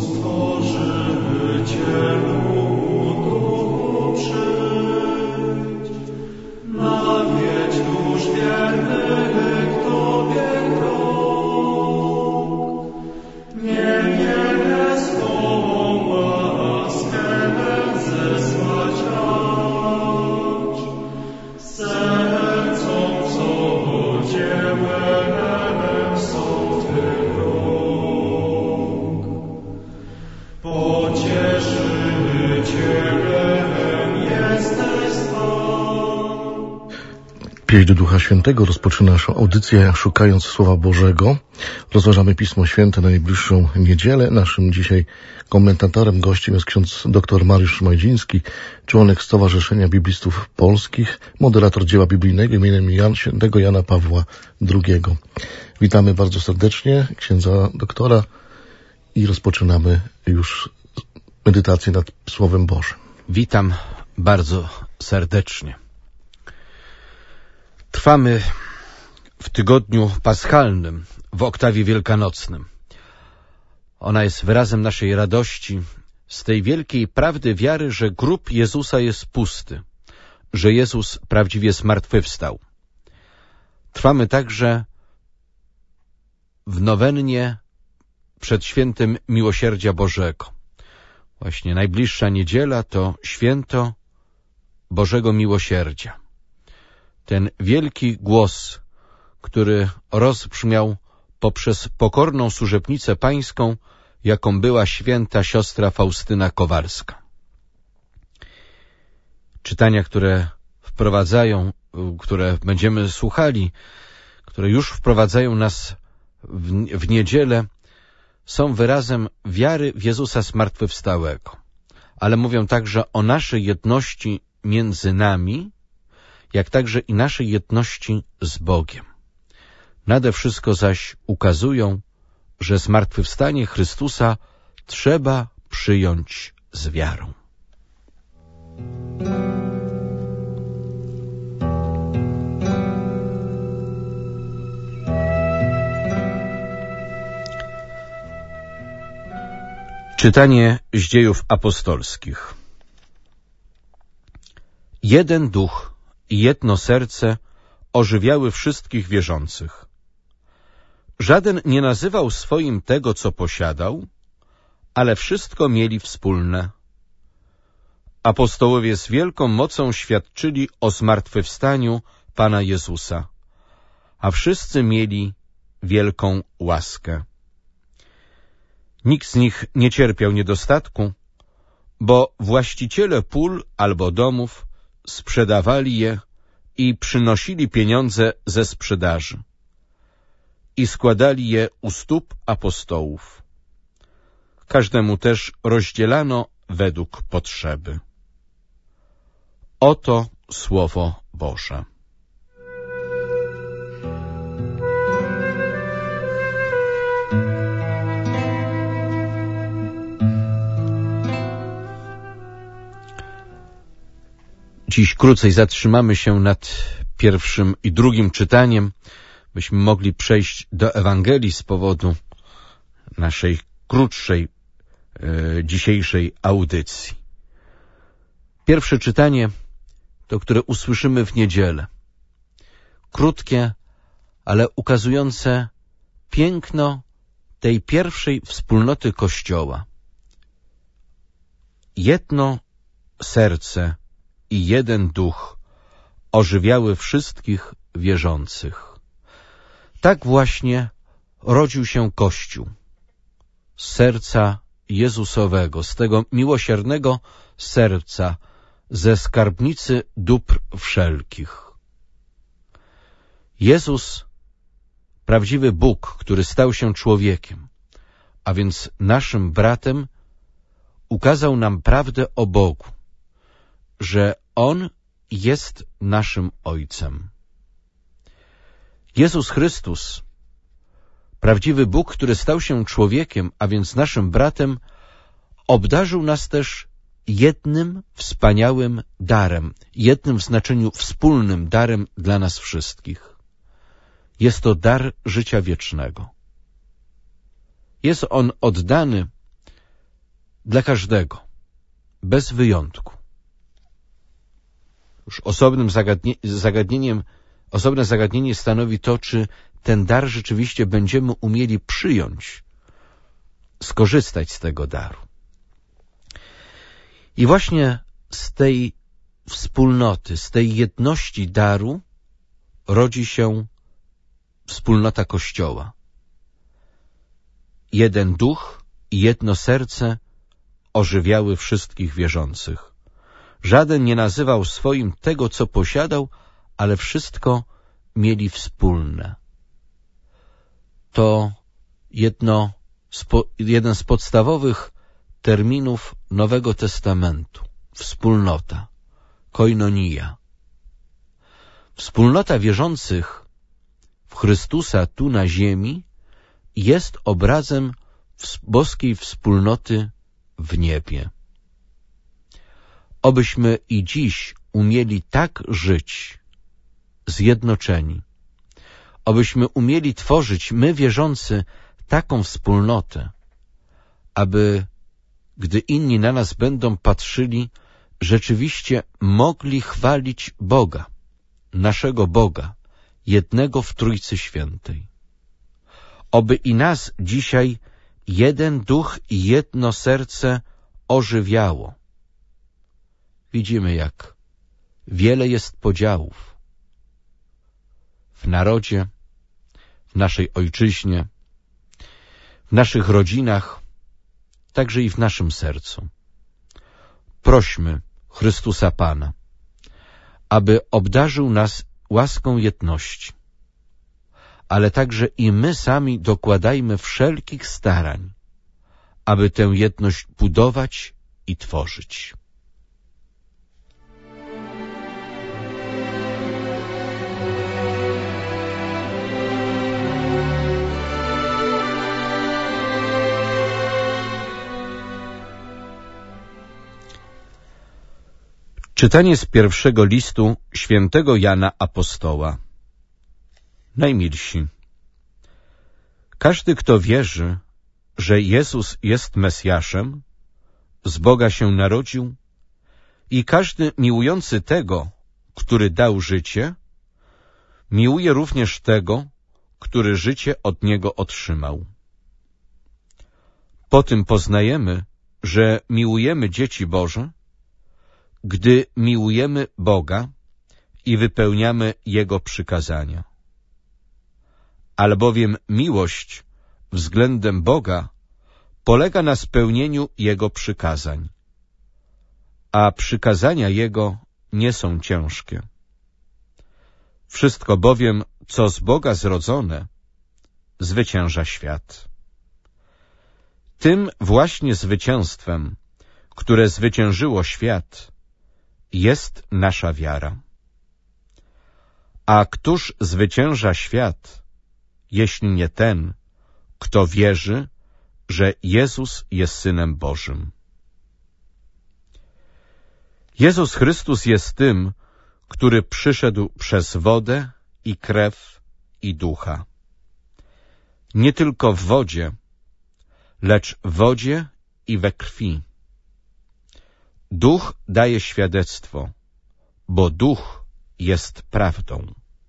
Pieśń do Ducha Świętego rozpoczyna naszą audycję szukając Słowa Bożego. Rozważamy Pismo Święte na najbliższą niedzielę. Naszym dzisiaj komentatorem, gościem jest ksiądz dr Mariusz Szmajdziński, członek Stowarzyszenia Biblistów Polskich, moderator dzieła biblijnego imieniem świętego Jana Pawła II. Witamy bardzo serdecznie księdza doktora i rozpoczynamy już medytację nad Słowem Bożym. Witam bardzo serdecznie. Trwamy w tygodniu paschalnym, w oktawie wielkanocnym. Ona jest wyrazem naszej radości z tej wielkiej prawdy wiary, że grób Jezusa jest pusty, że Jezus prawdziwie zmartwychwstał. Trwamy także w nowennie przed świętem Miłosierdzia Bożego. Właśnie najbliższa niedziela to święto Bożego Miłosierdzia. Ten wielki głos, który rozbrzmiał poprzez pokorną służebnicę pańską, jaką była święta siostra Faustyna Kowalska. Czytania, które będziemy słuchali, które już wprowadzają nas w niedzielę, są wyrazem wiary w Jezusa zmartwychwstałego, ale mówią także o naszej jedności między nami, jak także i naszej jedności z Bogiem. Nade wszystko zaś ukazują, że zmartwychwstanie Chrystusa trzeba przyjąć z wiarą. Czytanie z Dziejów Apostolskich. Jeden duch i jedno serce ożywiały wszystkich wierzących. Żaden nie nazywał swoim tego, co posiadał, ale wszystko mieli wspólne. Apostołowie z wielką mocą świadczyli o zmartwychwstaniu Pana Jezusa, a wszyscy mieli wielką łaskę. Nikt z nich nie cierpiał niedostatku, bo właściciele pól albo domów sprzedawali je i przynosili pieniądze ze sprzedaży i składali je u stóp apostołów. Każdemu też rozdzielano według potrzeby. Oto Słowo Boże. Dziś krócej zatrzymamy się nad pierwszym i drugim czytaniem, byśmy mogli przejść do Ewangelii z powodu naszej krótszej dzisiejszej audycji. Pierwsze czytanie to, które usłyszymy w niedzielę. Krótkie, ale ukazujące piękno tej pierwszej wspólnoty Kościoła. Jedno serce i jeden duch ożywiały wszystkich wierzących. Tak właśnie rodził się Kościół. Z serca Jezusowego, z tego miłosiernego serca, ze skarbnicy dóbr wszelkich. Jezus, prawdziwy Bóg, który stał się człowiekiem, a więc naszym bratem, ukazał nam prawdę o Bogu, że On jest naszym Ojcem. Jezus Chrystus, prawdziwy Bóg, który stał się człowiekiem, a więc naszym bratem, obdarzył nas też jednym wspaniałym darem, jednym w znaczeniu wspólnym darem dla nas wszystkich. Jest to dar życia wiecznego. Jest on oddany dla każdego, bez wyjątku. Już osobne zagadnienie stanowi to, czy ten dar rzeczywiście będziemy umieli przyjąć, skorzystać z tego daru. I właśnie z tej wspólnoty, z tej jedności daru rodzi się wspólnota Kościoła. Jeden duch i jedno serce ożywiały wszystkich wierzących. Żaden nie nazywał swoim tego, co posiadał, ale wszystko mieli wspólne. To jeden z podstawowych terminów Nowego Testamentu. Wspólnota, koinonia. Wspólnota wierzących w Chrystusa tu na ziemi jest obrazem boskiej wspólnoty w niebie. Obyśmy i dziś umieli tak żyć, zjednoczeni. Obyśmy umieli tworzyć, my wierzący, taką wspólnotę, aby, gdy inni na nas będą patrzyli, rzeczywiście mogli chwalić Boga, naszego Boga, jednego w Trójcy Świętej. Oby i nas dzisiaj jeden duch i jedno serce ożywiało. Widzimy, jak wiele jest podziałów w narodzie, w naszej ojczyźnie, w naszych rodzinach, także i w naszym sercu. Prośmy Chrystusa Pana, aby obdarzył nas łaską jedności, ale także i my sami dokładajmy wszelkich starań, aby tę jedność budować i tworzyć. Czytanie z pierwszego listu świętego Jana Apostoła. Najmilsi, każdy, kto wierzy, że Jezus jest Mesjaszem, z Boga się narodził, i każdy miłujący tego, który dał życie, miłuje również tego, który życie od Niego otrzymał. Po tym poznajemy, że miłujemy dzieci Boże, gdy miłujemy Boga i wypełniamy Jego przykazania. Albowiem miłość względem Boga polega na spełnieniu Jego przykazań, a przykazania Jego nie są ciężkie. Wszystko bowiem, co z Boga zrodzone, zwycięża świat. Tym właśnie zwycięstwem, które zwyciężyło świat, jest nasza wiara. A któż zwycięża świat, jeśli nie ten, kto wierzy, że Jezus jest Synem Bożym? Jezus Chrystus jest tym, który przyszedł przez wodę i krew i ducha. Nie tylko w wodzie, lecz w wodzie i we krwi. Duch daje świadectwo, bo Duch jest prawdą.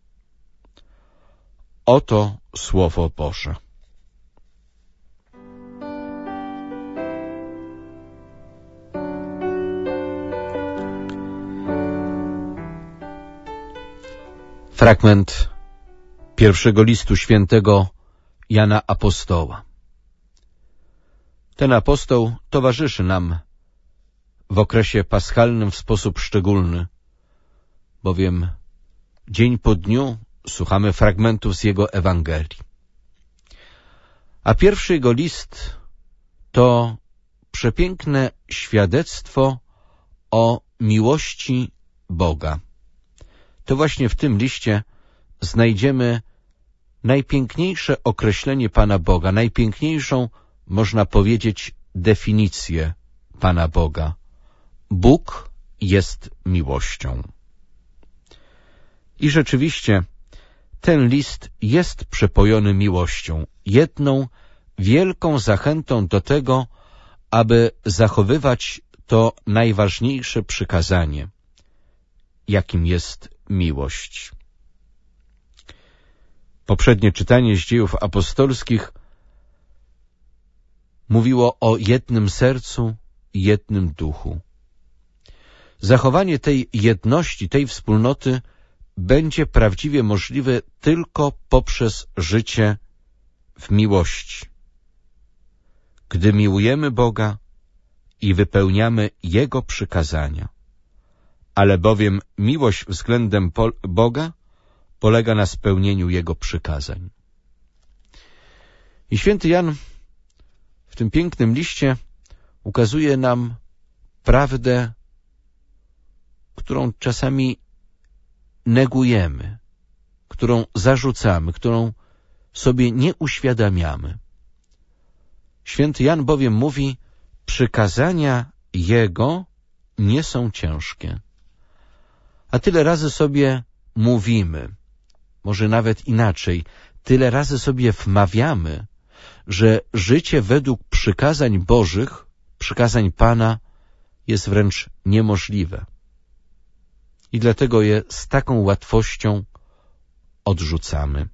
Oto Słowo Boże. Fragment pierwszego listu świętego Jana Apostoła. Ten apostoł towarzyszy nam w okresie paschalnym w sposób szczególny, bowiem dzień po dniu słuchamy fragmentów z jego Ewangelii. A pierwszy jego list to przepiękne świadectwo o miłości Boga. To właśnie w tym liście znajdziemy najpiękniejsze określenie Pana Boga, najpiękniejszą, można powiedzieć, definicję Pana Boga. Bóg jest miłością. I rzeczywiście ten list jest przepojony miłością, jedną wielką zachętą do tego, aby zachowywać to najważniejsze przykazanie, jakim jest miłość. Poprzednie czytanie z Dziejów Apostolskich mówiło o jednym sercu i jednym duchu. Zachowanie tej jedności, tej wspólnoty będzie prawdziwie możliwe tylko poprzez życie w miłości. Gdy miłujemy Boga i wypełniamy Jego przykazania. Ale bowiem miłość względem Boga polega na spełnieniu Jego przykazań. I święty Jan w tym pięknym liście ukazuje nam prawdę, którą czasami negujemy, którą zarzucamy, którą sobie nie uświadamiamy. Święty Jan bowiem mówi, przykazania Jego nie są ciężkie. A tyle razy sobie mówimy, może nawet inaczej, tyle razy sobie wmawiamy, że życie według przykazań Bożych, przykazań Pana jest wręcz niemożliwe. I dlatego je z taką łatwością odrzucamy.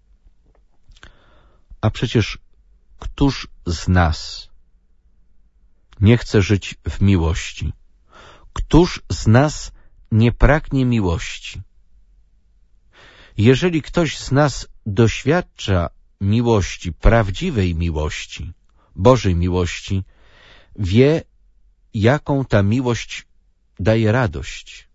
A przecież któż z nas nie chce żyć w miłości? Któż z nas nie pragnie miłości? Jeżeli ktoś z nas doświadcza miłości, prawdziwej miłości, Bożej miłości, wie, jaką ta miłość daje radość.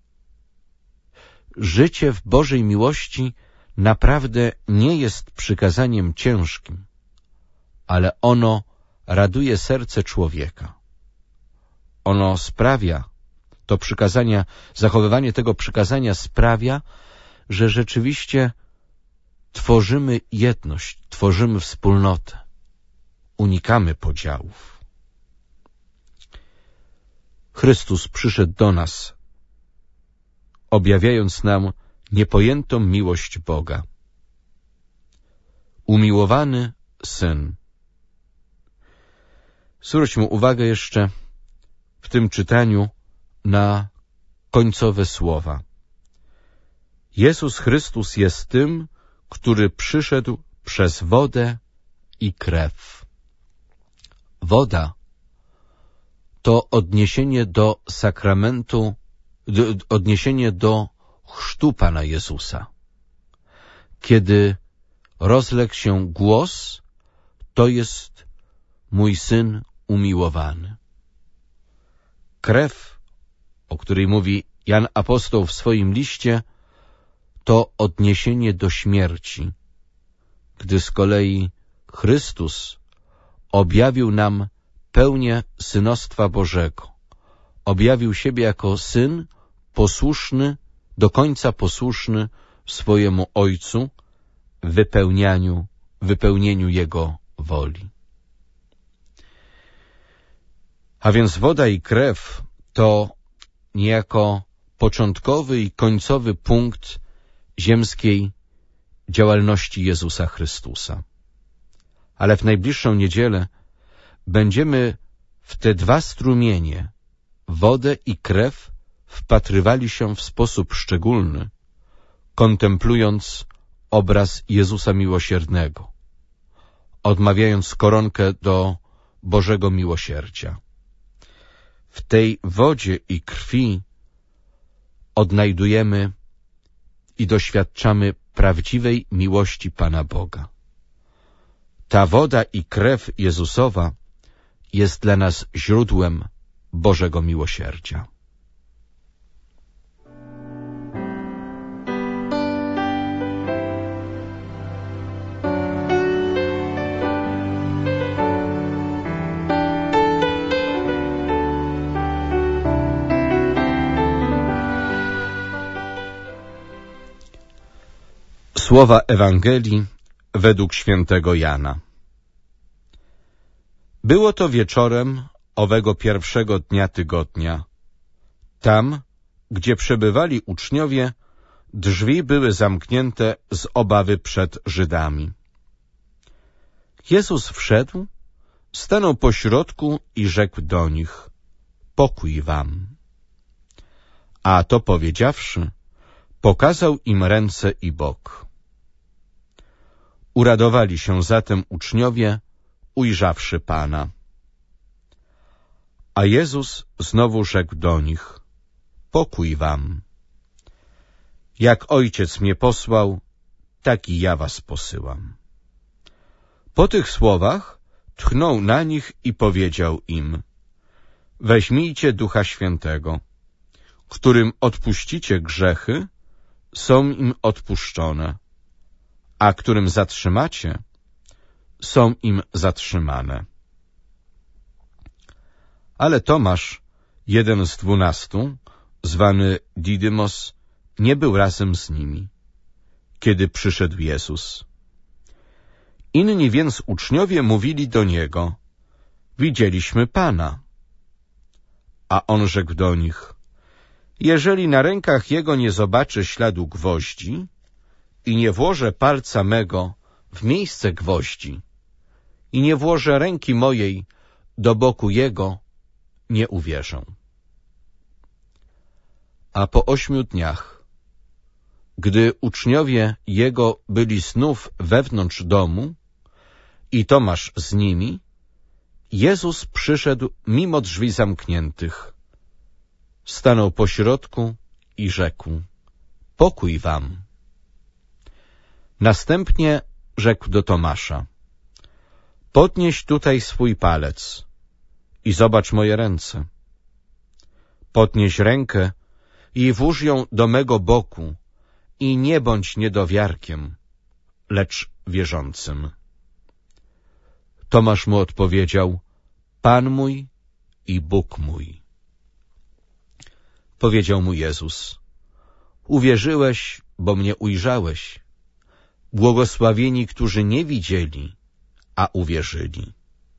Życie w Bożej miłości naprawdę nie jest przykazaniem ciężkim, ale ono raduje serce człowieka. Ono sprawia, to przykazania, zachowywanie tego przykazania sprawia, że rzeczywiście tworzymy jedność, tworzymy wspólnotę, unikamy podziałów. Chrystus przyszedł do nas, objawiając nam niepojętą miłość Boga. Umiłowany Syn. Zwróćmy uwagę jeszcze w tym czytaniu na końcowe słowa. Jezus Chrystus jest tym, który przyszedł przez wodę i krew. Woda to odniesienie do sakramentu, odniesienie do chrztu Pana Jezusa. Kiedy rozległ się głos, to jest mój Syn umiłowany. Krew, o której mówi Jan Apostoł w swoim liście, to odniesienie do śmierci, gdy z kolei Chrystus objawił nam pełnię synostwa Bożego. Objawił siebie jako Syn posłuszny, do końca posłuszny swojemu Ojcu w wypełnieniu Jego woli. A więc woda i krew to niejako początkowy i końcowy punkt ziemskiej działalności Jezusa Chrystusa. Ale w najbliższą niedzielę będziemy w te dwa strumienie, wodę i krew, wpatrywali się w sposób szczególny, kontemplując obraz Jezusa Miłosiernego, odmawiając koronkę do Bożego Miłosierdzia. W tej wodzie i krwi odnajdujemy i doświadczamy prawdziwej miłości Pana Boga. Ta woda i krew Jezusowa jest dla nas źródłem Bożego Miłosierdzia. Słowa Ewangelii według świętego Jana. Było to wieczorem owego pierwszego dnia tygodnia. Tam, gdzie przebywali uczniowie, drzwi były zamknięte z obawy przed Żydami. Jezus wszedł, stanął pośrodku i rzekł do nich: pokój wam. A to powiedziawszy, pokazał im ręce i bok. Uradowali się zatem uczniowie, ujrzawszy Pana. A Jezus znowu rzekł do nich: pokój wam. Jak Ojciec mnie posłał, tak i ja was posyłam. Po tych słowach tchnął na nich i powiedział im: weźmijcie Ducha Świętego. Którym odpuścicie grzechy, są im odpuszczone, a którym zatrzymacie, są im zatrzymane. Ale Tomasz, jeden z 12, zwany Didymos, nie był razem z nimi, kiedy przyszedł Jezus. Inni więc uczniowie mówili do Niego: widzieliśmy Pana. A On rzekł do nich: jeżeli na rękach Jego nie zobaczę śladu gwoździ i nie włożę palca mego w miejsce gwoździ i nie włożę ręki mojej do boku Jego, nie uwierzę. A po 8 dniach, gdy uczniowie Jego byli znów wewnątrz domu i Tomasz z nimi, Jezus przyszedł mimo drzwi zamkniętych. Stanął pośrodku i rzekł: pokój wam. Następnie rzekł do Tomasza: podnieś tutaj swój palec i zobacz moje ręce. Podnieś rękę i włóż ją do mego boku i nie bądź niedowiarkiem, lecz wierzącym. Tomasz mu odpowiedział: Pan mój i Bóg mój. Powiedział mu Jezus: uwierzyłeś, bo mnie ujrzałeś. Błogosławieni, którzy nie widzieli, a uwierzyli.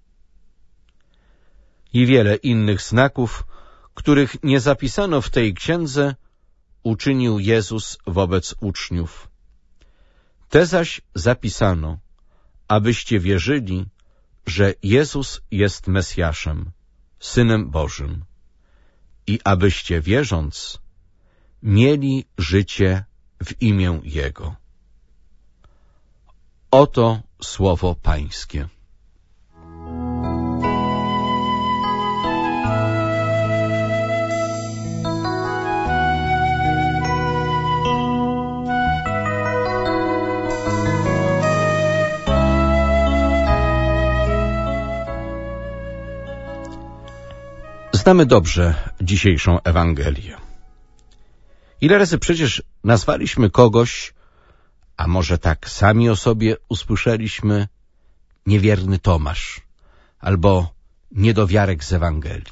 I wiele innych znaków, których nie zapisano w tej księdze, uczynił Jezus wobec uczniów. Te zaś zapisano, abyście wierzyli, że Jezus jest Mesjaszem, Synem Bożym, i abyście wierząc, mieli życie w imię Jego. Oto słowo Pańskie. Znamy dobrze dzisiejszą Ewangelię. Ile razy przecież nazwaliśmy kogoś, a może tak sami o sobie usłyszeliśmy, niewierny Tomasz albo niedowiarek z Ewangelii.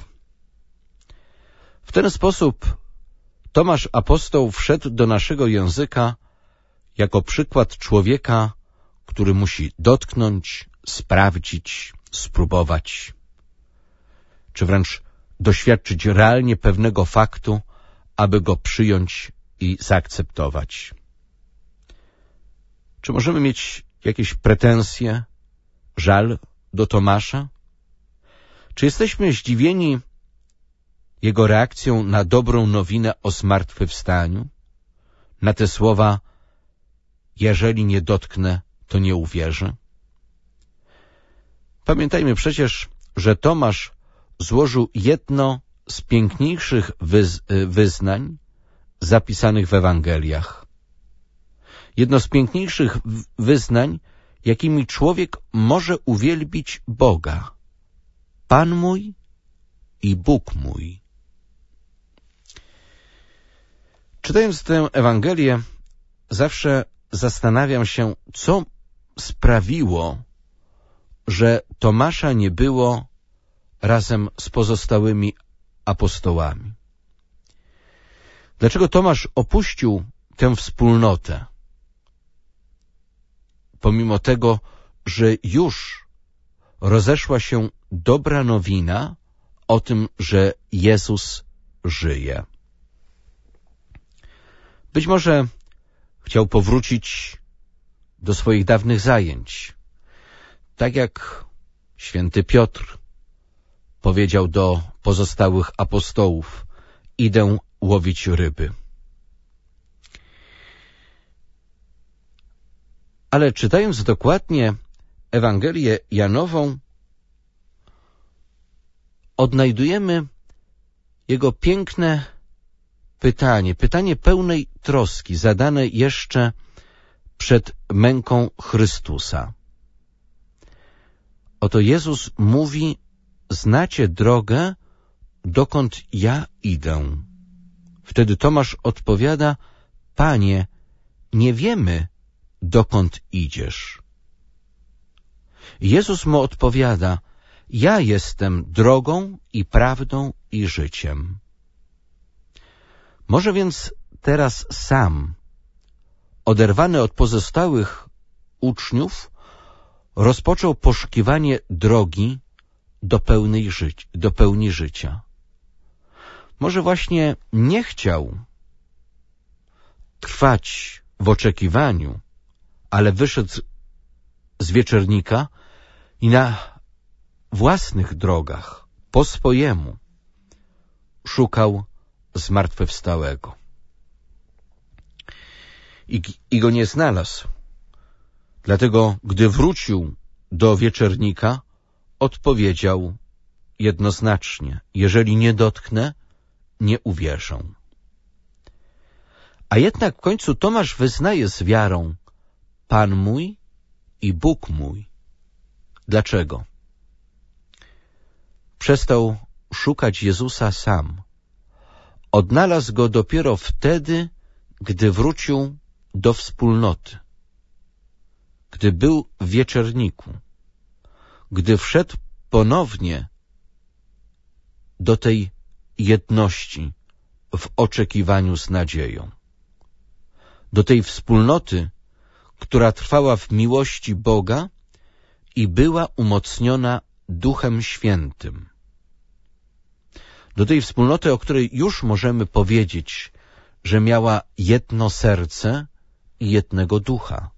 W ten sposób Tomasz apostoł wszedł do naszego języka jako przykład człowieka, który musi dotknąć, sprawdzić, spróbować, czy wręcz doświadczyć realnie pewnego faktu, aby go przyjąć i zaakceptować. Czy możemy mieć jakieś pretensje, żal do Tomasza? Czy jesteśmy zdziwieni jego reakcją na dobrą nowinę o zmartwychwstaniu? Na te słowa: jeżeli nie dotknę, to nie uwierzę? Pamiętajmy przecież, że Tomasz złożył jedno z piękniejszych wyznań zapisanych w Ewangeliach. Jedno z piękniejszych wyznań, jakimi człowiek może uwielbić Boga. Pan mój i Bóg mój. Czytając tę Ewangelię, zawsze zastanawiam się, co sprawiło, że Tomasza nie było razem z pozostałymi apostołami. Dlaczego Tomasz opuścił tę wspólnotę? Pomimo tego, że już rozeszła się dobra nowina o tym, że Jezus żyje. Być może chciał powrócić do swoich dawnych zajęć. Tak jak Święty Piotr powiedział do pozostałych apostołów: idę łowić ryby. Ale czytając dokładnie Ewangelię Janową, odnajdujemy jego piękne pytanie pełnej troski, zadane jeszcze przed męką Chrystusa. Oto Jezus mówi: znacie drogę, dokąd ja idę. Wtedy Tomasz odpowiada: Panie, nie wiemy, dokąd idziesz. Jezus mu odpowiada: ja jestem drogą i prawdą i życiem. Może więc teraz sam, oderwany od pozostałych uczniów, rozpoczął poszukiwanie drogi do pełni życia. Może właśnie nie chciał trwać w oczekiwaniu, ale wyszedł z wieczernika i na własnych drogach, po swojemu, szukał zmartwychwstałego. I go nie znalazł. Dlatego, gdy wrócił do wieczernika, odpowiedział jednoznacznie: jeżeli nie dotknę, nie uwierzę. A jednak w końcu Tomasz wyznaje z wiarą: Pan mój i Bóg mój. Dlaczego? Przestał szukać Jezusa sam. Odnalazł Go dopiero wtedy, gdy wrócił do wspólnoty, gdy był w wieczerniku, gdy wszedł ponownie do tej jedności w oczekiwaniu z nadzieją, do tej wspólnoty, która trwała w miłości Boga i była umocniona Duchem Świętym. Do tej wspólnoty, o której już możemy powiedzieć, że miała jedno serce i jednego ducha.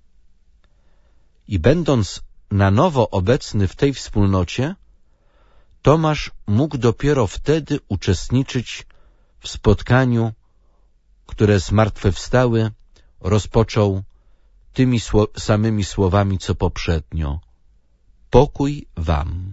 I będąc na nowo obecny w tej wspólnocie, Tomasz mógł dopiero wtedy uczestniczyć w spotkaniu, które zmartwychwstały rozpoczął tymi samymi słowami, co poprzednio: pokój wam.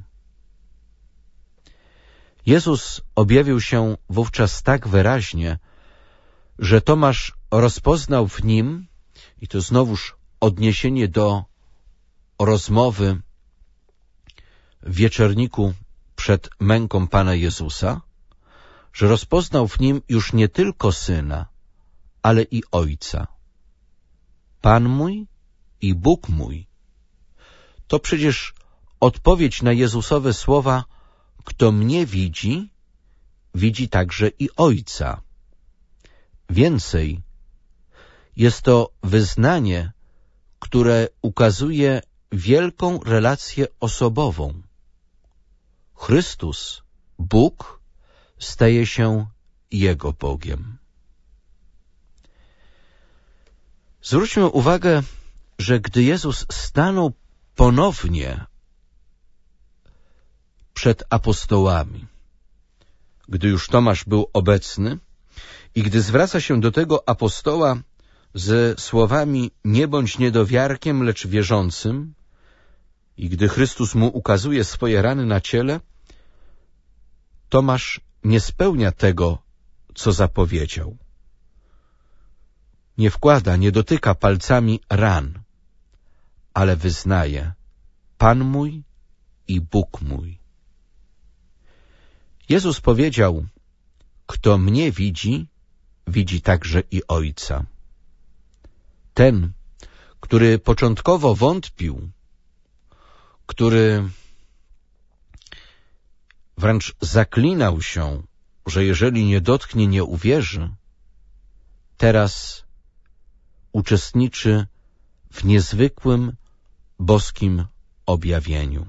Jezus objawił się wówczas tak wyraźnie, że Tomasz rozpoznał w nim, i to znowuż odniesienie do rozmowy w wieczerniku przed męką Pana Jezusa, że rozpoznał w nim już nie tylko Syna, ale i Ojca. Pan mój i Bóg mój. To przecież odpowiedź na Jezusowe słowa: kto mnie widzi, widzi także i Ojca. Więcej, jest to wyznanie, które ukazuje wielką relację osobową. Chrystus, Bóg, staje się Jego Bogiem. Zwróćmy uwagę, że gdy Jezus stanął ponownie przed apostołami, gdy już Tomasz był obecny i gdy zwraca się do tego apostoła ze słowami: nie bądź niedowiarkiem, lecz wierzącym, i gdy Chrystus mu ukazuje swoje rany na ciele, Tomasz nie spełnia tego, co zapowiedział. Nie wkłada, nie dotyka palcami ran, ale wyznaje: Pan mój i Bóg mój. Jezus powiedział: kto mnie widzi, widzi także i Ojca. Ten, który początkowo wątpił, który wręcz zaklinał się, że jeżeli nie dotknie, nie uwierzy, teraz uczestniczy w niezwykłym boskim objawieniu.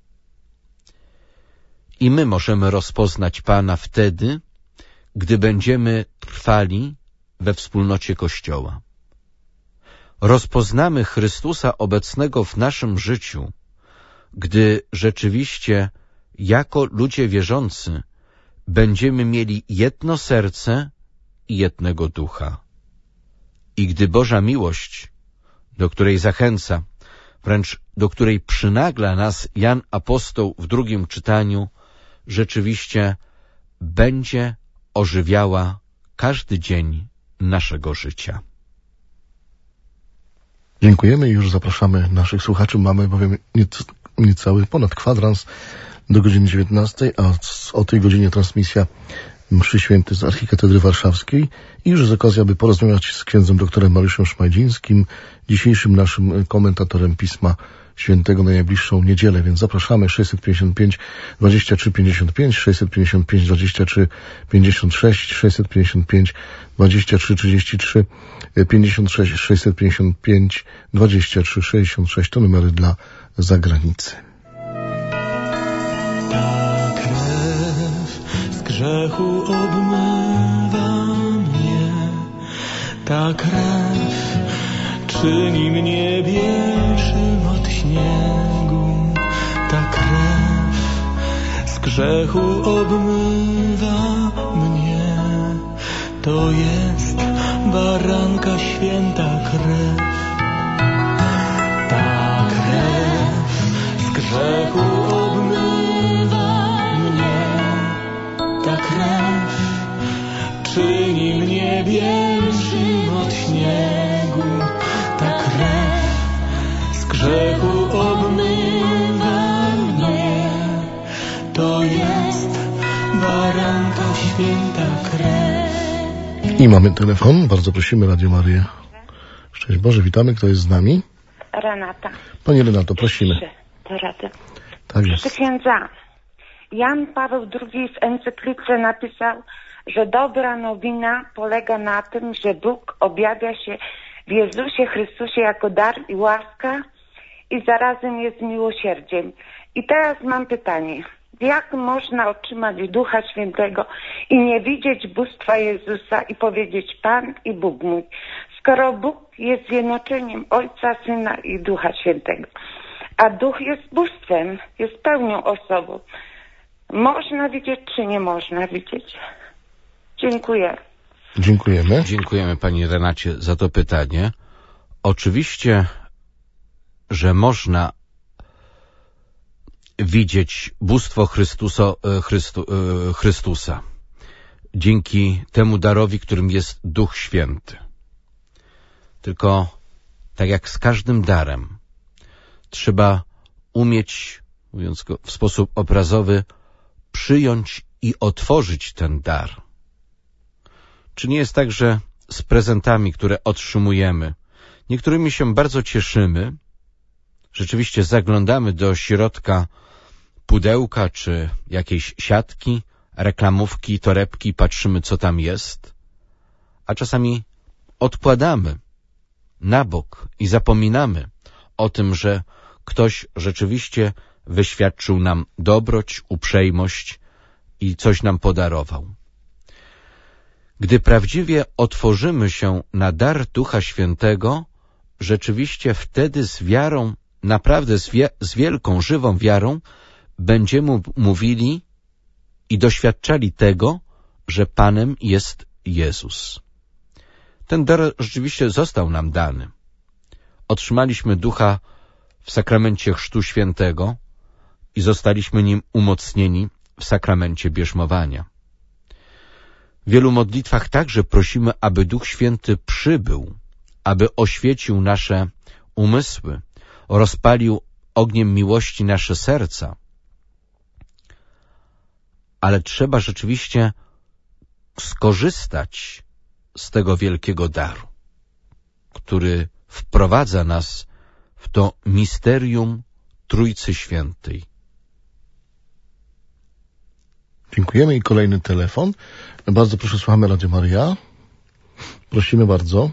I my możemy rozpoznać Pana wtedy, gdy będziemy trwali we wspólnocie Kościoła. Rozpoznamy Chrystusa obecnego w naszym życiu, gdy rzeczywiście jako ludzie wierzący będziemy mieli jedno serce i jednego ducha. I gdy Boża miłość, do której zachęca, wręcz do której przynagla nas Jan Apostoł w drugim czytaniu, rzeczywiście będzie ożywiała każdy dzień naszego życia. Dziękujemy i już zapraszamy naszych słuchaczy. Mamy bowiem niecały ponad kwadrans do godziny 19, a o tej godzinie transmisja mszy świętej z Archikatedry Warszawskiej i już jest okazja, aby porozmawiać z księdzem doktorem Mariuszem Szmajdzińskim, dzisiejszym naszym komentatorem Pisma Świętego na najbliższą niedzielę, więc zapraszamy 655 23 55, 655 23 56, 655 23 33 56, 655 23 66 to numery dla zagranicy. Ta krew z grzechu obmywa mnie, ta krew czyni mnie bielszym od śniegu, ta krew z grzechu obmywa mnie, to jest baranka święta krew, ta krew z grzechu obmywa mnie, ta krew czyni mnie bielszym od śniegu, ta krew z grzechu obmywa mnie, to jest baranka święta krew. I mamy telefon, bardzo prosimy Radio Maryję. Szczęść Boże, witamy, kto jest z nami? Renata. Pani Renato, prosimy. Tak jest. Proszę księdza, Jan Paweł II w encyklice napisał, że dobra nowina polega na tym, że Bóg objawia się w Jezusie Chrystusie jako dar i łaska i zarazem jest miłosierdziem. I teraz mam pytanie. Jak można otrzymać Ducha Świętego i nie widzieć bóstwa Jezusa i powiedzieć Pan i Bóg mój, skoro Bóg jest zjednoczeniem Ojca, Syna i Ducha Świętego, a Duch jest bóstwem, jest pełnią osobą. Można widzieć, czy nie można widzieć? Dziękuję. Dziękujemy. Dziękujemy Pani Renacie za to pytanie. Oczywiście, że można widzieć bóstwo Chrystusa dzięki temu darowi, którym jest Duch Święty. Tylko tak jak z każdym darem trzeba umieć, mówiąc go w sposób obrazowy, przyjąć i otworzyć ten dar. Czy nie jest tak, że z prezentami, które otrzymujemy, niektórymi się bardzo cieszymy, rzeczywiście zaglądamy do środka pudełka czy jakiejś siatki, reklamówki, torebki, patrzymy, co tam jest, a czasami odkładamy na bok i zapominamy o tym, że ktoś rzeczywiście wyświadczył nam dobroć, uprzejmość i coś nam podarował. Gdy prawdziwie otworzymy się na dar Ducha Świętego, rzeczywiście wtedy z wiarą, naprawdę z wielką, żywą wiarą, będziemy mówili i doświadczali tego, że Panem jest Jezus. Ten dar rzeczywiście został nam dany. Otrzymaliśmy Ducha w sakramencie Chrztu Świętego i zostaliśmy nim umocnieni w sakramencie bierzmowania. W wielu modlitwach także prosimy, aby Duch Święty przybył, aby oświecił nasze umysły, rozpalił ogniem miłości nasze serca. Ale trzeba rzeczywiście skorzystać z tego wielkiego daru, który wprowadza nas w to misterium Trójcy Świętej. Dziękujemy i kolejny telefon. Bardzo proszę, słuchamy Radio Maryja. Prosimy bardzo.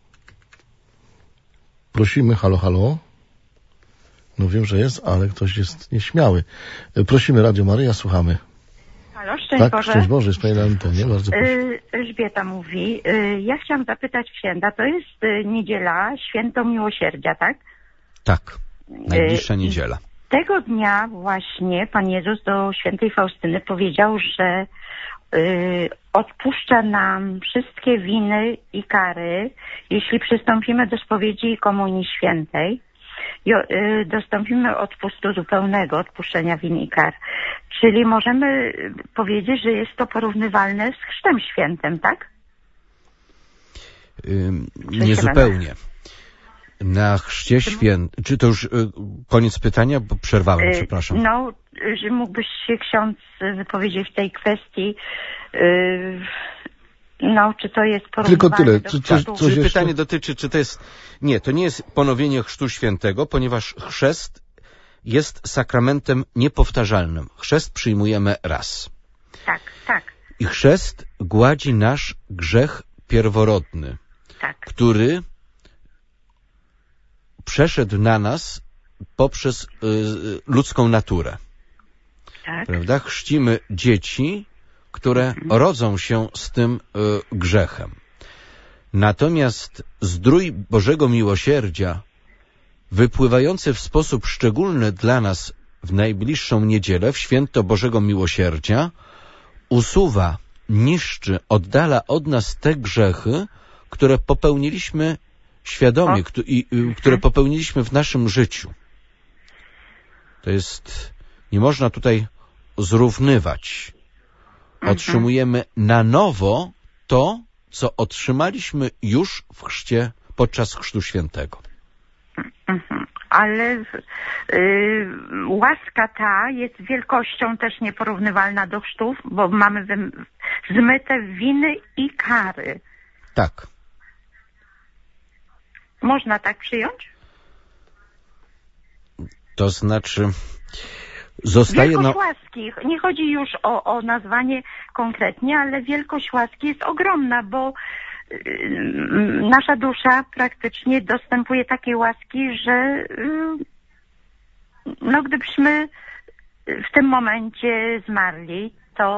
Prosimy, halo, halo. No wiem, że jest, ale ktoś jest nieśmiały. Prosimy Radio Maryja, słuchamy. Halo, szczęść tak, Boże. Szczęść Boże, jest Pani na antenie, bardzo proszę. Elżbieta mówi. Ja chciałam zapytać księdza, to jest niedziela, święto miłosierdzia, tak? Tak, najbliższa niedziela. tego dnia właśnie Pan Jezus do świętej Faustyny powiedział, że odpuszcza nam wszystkie winy i kary, jeśli przystąpimy do spowiedzi i komunii świętej. I dostąpimy odpustu zupełnego, odpuszczenia win i kar. Czyli możemy powiedzieć, że jest to porównywalne z Chrztem Świętym, tak? Niezupełnie. Na Chrzcie Świętym... Czy to już koniec pytania? Bo przerwałem, przepraszam. No, że mógłbyś się ksiądz wypowiedzieć w tej kwestii, no, czy to jest porównywalne Tylko tyle. Czy pytanie dotyczy, czy to jest... Nie, to nie jest ponowienie Chrztu Świętego, ponieważ chrzest jest sakramentem niepowtarzalnym. Chrzest przyjmujemy raz. Tak, tak. I chrzest gładzi nasz grzech pierworodny, tak, który przeszedł na nas poprzez ludzką naturę. Tak. Prawda? Chrzcimy dzieci, które rodzą się z tym grzechem. Natomiast zdrój Bożego Miłosierdzia, wypływający w sposób szczególny dla nas w najbliższą niedzielę, w święto Bożego Miłosierdzia, usuwa, niszczy, oddala od nas te grzechy, które popełniliśmy świadomie, które popełniliśmy w naszym życiu. To jest, nie można tutaj zrównywać. Otrzymujemy na nowo to, co otrzymaliśmy już w chrzcie, podczas Chrztu Świętego. Ale łaska ta jest wielkością też nieporównywalna do chrztów, bo mamy zmyte winy i kary. Tak. Można tak przyjąć? To znaczy... Wielkość łaski, nie chodzi już o nazwanie konkretnie, ale wielkość łaski jest ogromna, bo nasza dusza praktycznie dostępuje takiej łaski, że no gdybyśmy w tym momencie zmarli,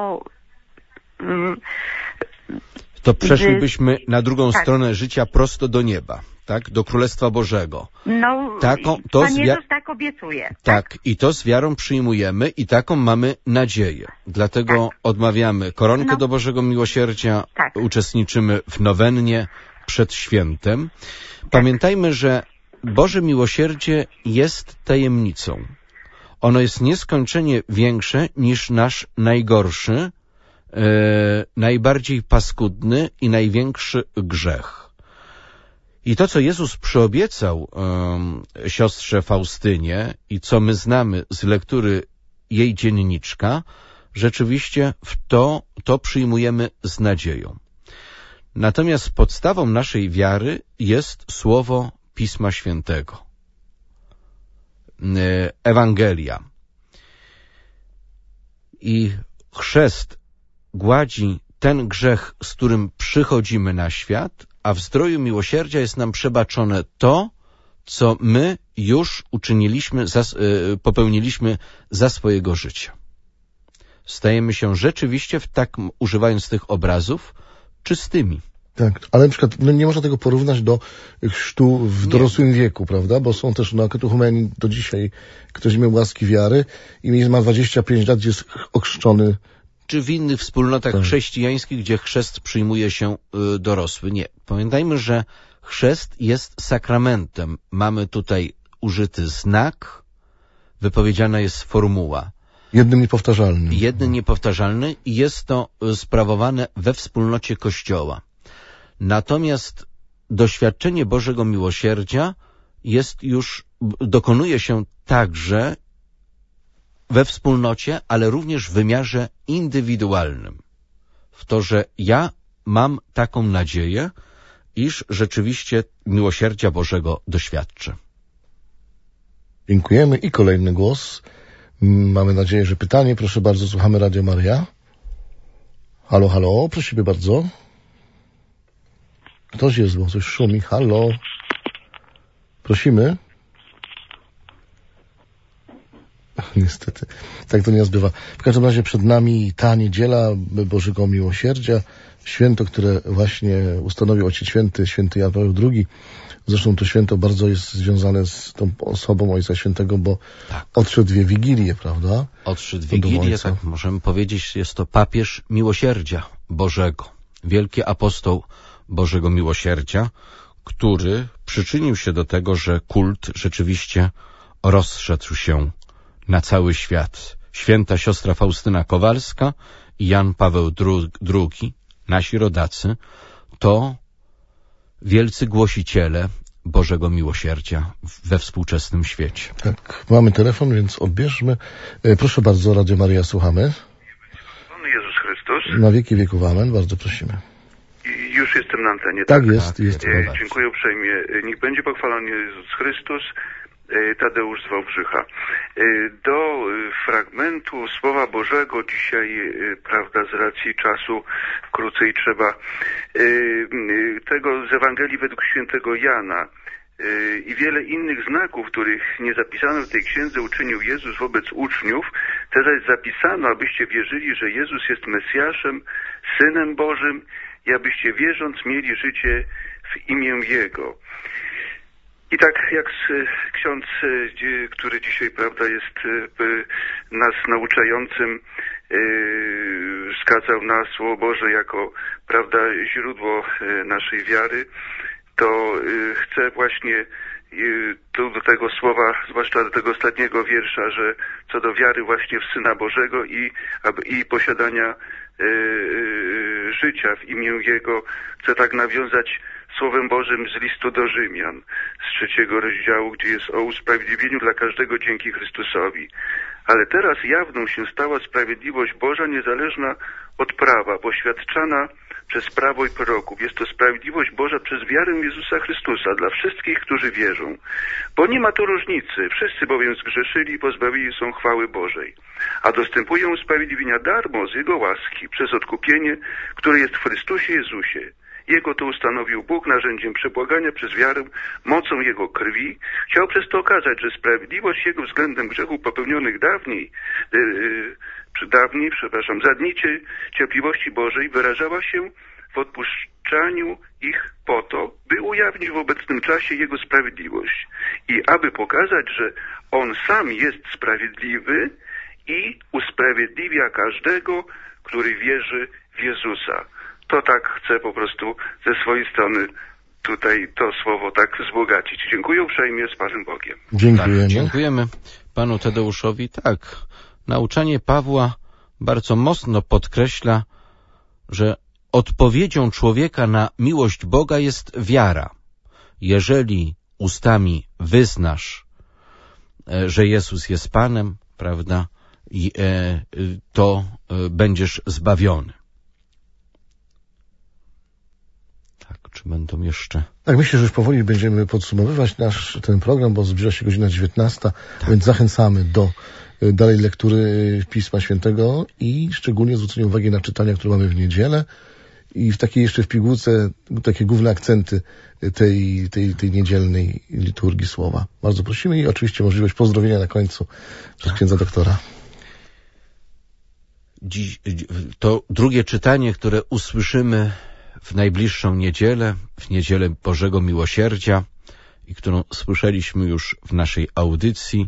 to przeszlibyśmy na drugą stronę życia prosto do nieba, tak? Do Królestwa Bożego. No, Pan Jezus tak obiecuje. Tak, i to z wiarą przyjmujemy i taką mamy nadzieję. Dlatego odmawiamy koronkę do Bożego Miłosierdzia, uczestniczymy w nowennie przed świętem. Pamiętajmy, że Boże Miłosierdzie jest tajemnicą. Ono jest nieskończenie większe niż nasz najgorszy, najbardziej paskudny i największy grzech. I to, co Jezus przyobiecał siostrze Faustynie i co my znamy z lektury jej dzienniczka, rzeczywiście w to przyjmujemy z nadzieją. Natomiast podstawą naszej wiary jest słowo Pisma Świętego. Ewangelia. I chrzest gładzi ten grzech, z którym przychodzimy na świat, a w zdroju miłosierdzia jest nam przebaczone to, co my już popełniliśmy za swojego życia. Stajemy się rzeczywiście, używając tych obrazów, czystymi. Tak, ale na przykład nie można tego porównać do chrztu w dorosłym wieku, prawda? Bo są też na katechumeni do dzisiaj, ktoś miał łaski wiary i ma 25 lat, gdzie jest ochrzczony. Czy w innych wspólnotach chrześcijańskich, gdzie chrzest przyjmuje się dorosły? Nie. Pamiętajmy, że chrzest jest sakramentem. Mamy tutaj użyty znak, wypowiedziana jest formuła. Jednym niepowtarzalnym. Jednym niepowtarzalny i jest to sprawowane we wspólnocie Kościoła. Natomiast doświadczenie Bożego Miłosierdzia dokonuje się także we wspólnocie, ale również w wymiarze indywidualnym. W to, że ja mam taką nadzieję, iż rzeczywiście miłosierdzia Bożego doświadczę. Dziękujemy. I kolejny głos. Mamy nadzieję, że pytanie. Proszę bardzo, słuchamy Radio Maryja. Halo, halo, prosimy bardzo. Ktoś jest, bo coś szumi. Halo. Prosimy. Niestety, tak to nie zbywa. W każdym razie przed nami ta niedziela Bożego Miłosierdzia, święto, które właśnie ustanowił Ojciec Święty Jan Paweł II Zresztą to święto bardzo jest związane z tą osobą Ojca Świętego, bo odszedł 2 Wigilie, prawda? Odszedł Wigilię, tak możemy powiedzieć, jest to papież miłosierdzia Bożego, wielki apostoł Bożego Miłosierdzia, który przyczynił się do tego, że kult rzeczywiście rozszedł się na cały świat. Święta siostra Faustyna Kowalska i Jan Paweł II, nasi rodacy, to wielcy głosiciele Bożego Miłosierdzia we współczesnym świecie. Tak, mamy telefon, więc odbierzmy. Proszę bardzo, Radio Maryja, słuchamy. Jezus Chrystus. Na wieki wieków, amen, bardzo prosimy. Już jestem na antenie. Tak, jest. Dziękuję uprzejmie. Niech będzie pochwalony Jezus Chrystus. Tadeusz z Wałbrzycha. Do fragmentu Słowa Bożego dzisiaj, prawda, z racji czasu krócej trzeba, tego z Ewangelii według świętego Jana i wiele innych znaków, których nie zapisano w tej księdze, uczynił Jezus wobec uczniów. Te zaś zapisano, abyście wierzyli, że Jezus jest Mesjaszem, Synem Bożym i abyście wierząc mieli życie w imię Jego. I tak jak ksiądz, który dzisiaj, prawda, jest nas nauczającym, wskazał na Słowo Boże jako, prawda, źródło naszej wiary, to chcę właśnie tu do tego słowa, zwłaszcza do tego ostatniego wiersza, że co do wiary właśnie w Syna Bożego i posiadania życia w imię Jego, chcę tak nawiązać Słowem Bożym z listu do Rzymian, z 3 rozdziału, gdzie jest o usprawiedliwieniu dla każdego dzięki Chrystusowi. Ale teraz jawną się stała sprawiedliwość Boża niezależna od prawa, poświadczana przez prawo i proroków. Jest to sprawiedliwość Boża przez wiarę Jezusa Chrystusa dla wszystkich, którzy wierzą. Bo nie ma tu różnicy. Wszyscy bowiem zgrzeszyli i pozbawieni są chwały Bożej. A dostępują usprawiedliwienia darmo z Jego łaski przez odkupienie, które jest w Chrystusie Jezusie. Jego to ustanowił Bóg narzędziem przebłagania przez wiarę mocą Jego krwi. Chciał przez to okazać, że sprawiedliwość Jego względem grzechów popełnionych za dni cierpliwości Bożej wyrażała się w odpuszczaniu ich po to, by ujawnić w obecnym czasie Jego sprawiedliwość i aby pokazać, że On sam jest sprawiedliwy i usprawiedliwia każdego, który wierzy w Jezusa. To tak chcę po prostu ze swojej strony tutaj to słowo tak wzbogacić. Dziękuję uprzejmie, z Panem Bogiem. Dziękujemy. Tak, dziękujemy panu Tadeuszowi. Tak, nauczanie Pawła bardzo mocno podkreśla, że odpowiedzią człowieka na miłość Boga jest wiara. Jeżeli ustami wyznasz, że Jezus jest Panem, prawda, to będziesz zbawiony. Tak, czy będą jeszcze... Tak, myślę, że już powoli będziemy podsumowywać ten program, bo zbliża się godzina 19, tak. Więc zachęcamy do dalej lektury Pisma Świętego i szczególnie zwrócenia uwagi na czytania, które mamy w niedzielę i w takiej jeszcze w pigułce takie główne akcenty tej niedzielnej liturgii słowa. Bardzo prosimy i oczywiście możliwość pozdrowienia na końcu przez księdza doktora. To drugie czytanie, które usłyszymy w najbliższą niedzielę, w niedzielę Bożego Miłosierdzia i którą słyszeliśmy już w naszej audycji,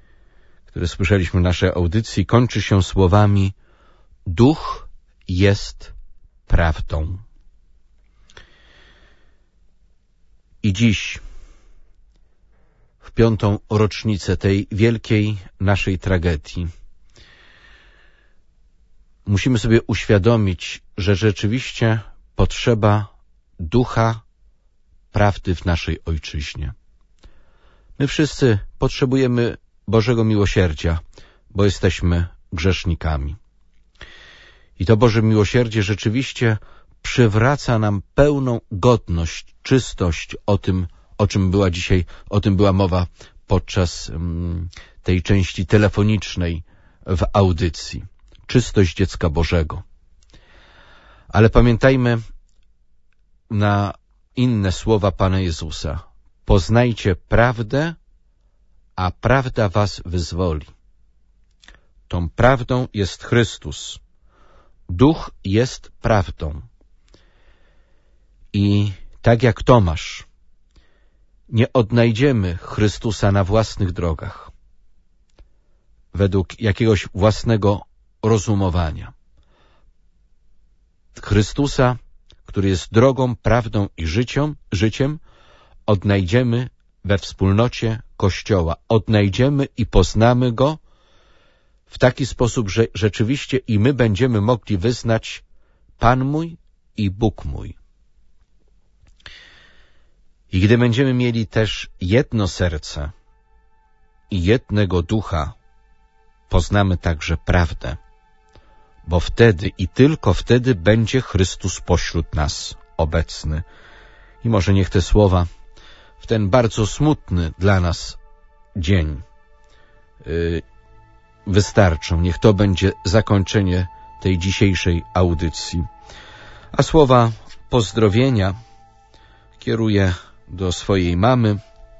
kończy się słowami: Duch jest prawdą. I dziś, w 5. rocznicę tej wielkiej naszej tragedii, musimy sobie uświadomić, że rzeczywiście potrzeba ducha prawdy w naszej ojczyźnie. My wszyscy potrzebujemy Bożego Miłosierdzia, bo jesteśmy grzesznikami. I to Boże Miłosierdzie rzeczywiście przywraca nam pełną godność, czystość, o czym była mowa podczas tej części telefonicznej w audycji. Czystość dziecka Bożego. Ale pamiętajmy na inne słowa Pana Jezusa. Poznajcie prawdę, a prawda was wyzwoli. Tą prawdą jest Chrystus. Duch jest prawdą. I tak jak Tomasz nie odnajdziemy Chrystusa na własnych drogach, według jakiegoś własnego rozumowania. Chrystusa, który jest drogą, prawdą i życiem, odnajdziemy we wspólnocie Kościoła. Odnajdziemy i poznamy Go w taki sposób, że rzeczywiście i my będziemy mogli wyznać: Pan mój i Bóg mój. I gdy będziemy mieli też jedno serce i jednego ducha, poznamy także prawdę, bo wtedy i tylko wtedy będzie Chrystus pośród nas obecny. I może niech te słowa w ten bardzo smutny dla nas dzień wystarczą. Niech to będzie zakończenie tej dzisiejszej audycji. A słowa pozdrowienia kieruję do swojej mamy,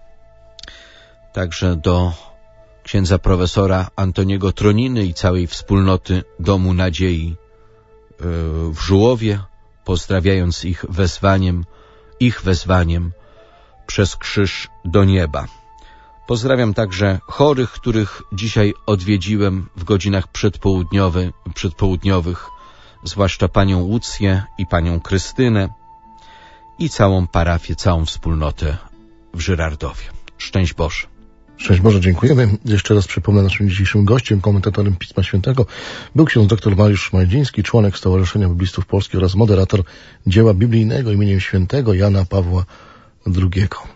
także do księdza profesora Antoniego Troniny i całej wspólnoty Domu Nadziei w Żułowie, pozdrawiając ich wezwaniem przez krzyż do nieba. Pozdrawiam także chorych, których dzisiaj odwiedziłem w godzinach przedpołudniowych, zwłaszcza panią Łucję i panią Krystynę i całą parafię, całą wspólnotę w Żyrardowie. Szczęść Boże. Szczęść Boże, dziękujemy. Jeszcze raz przypomnę, naszym dzisiejszym gościem, komentatorem Pisma Świętego był ksiądz dr Mariusz Szmajdziński, członek Stowarzyszenia Biblistów Polskich oraz moderator dzieła biblijnego imieniem świętego Jana Pawła II.